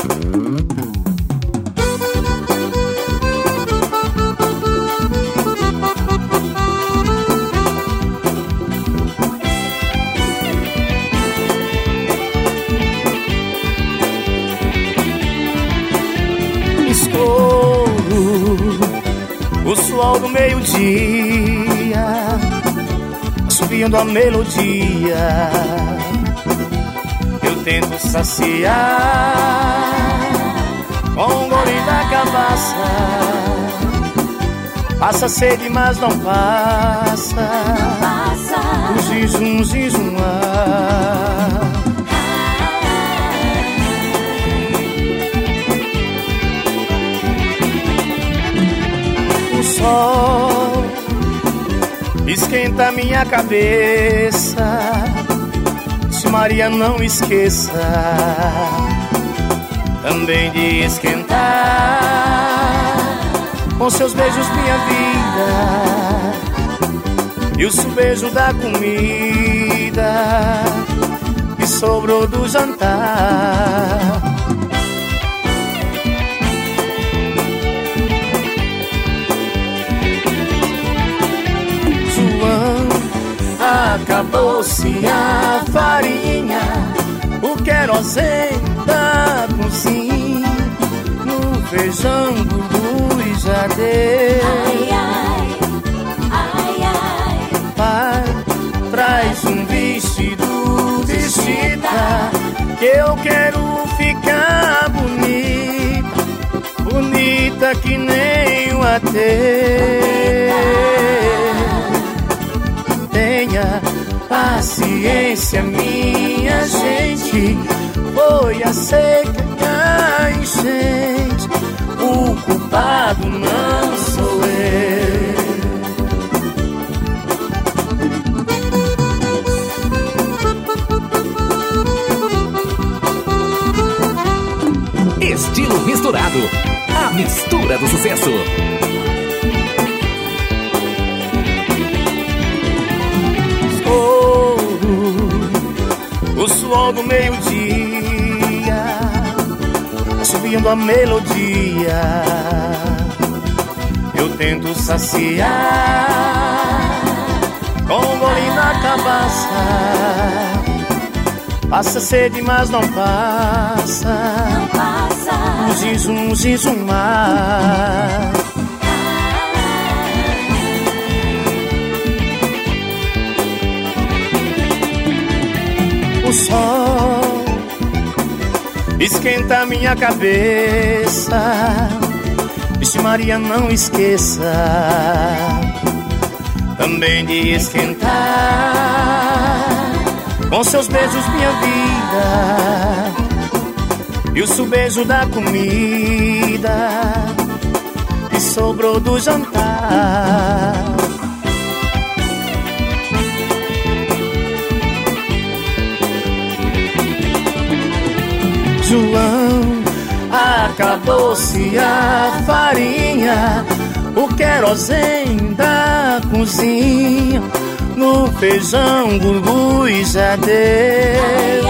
O sol do meio-dia, subindo a melodia, eu tento saciar com um gole da cabaça. Passa sede, mas não passa, o zizum, zizum, O sol esquenta minha cabeça. Se Maria, não esqueça também de esquentar com seus beijos minha vida e o subejo da comida que sobrou do jantar. Acabou-se a farinha, o querosene da cozinha, no feijão do Luiz já deu. Ai, ai, ai, ai. Pai, traz um vestido de chita, que eu quero ficar bonita, bonita que nem o ateu. Tenha paciência, minha gente, foi a seca e a enchente, o culpado não sou eu. Estilo misturado, a mistura do sucesso. O suor do meio-dia, subindo a melodia, eu tento saciar com um gole na cabaça. Passa sede, mas não passa, Não passa. um zizum, zizumar. O sol esquenta minha cabeça. Vixe Maria, não esqueça também de esquentar com seus beijos minha vida e o subejo da comida que sobrou do jantar. João, acabou-se a farinha, o querosene da cozinha, no feijão gurgu já deu.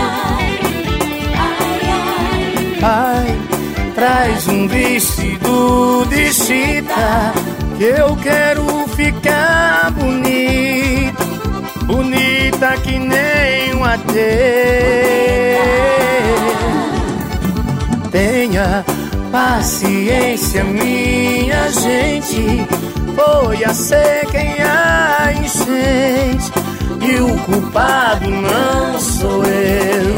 Pai, traz um vestido de chita, que eu quero ficar bonita, bonita que nem um ateu. Tenha paciência, minha gente, foi a seca e a enchente, e o culpado não sou eu.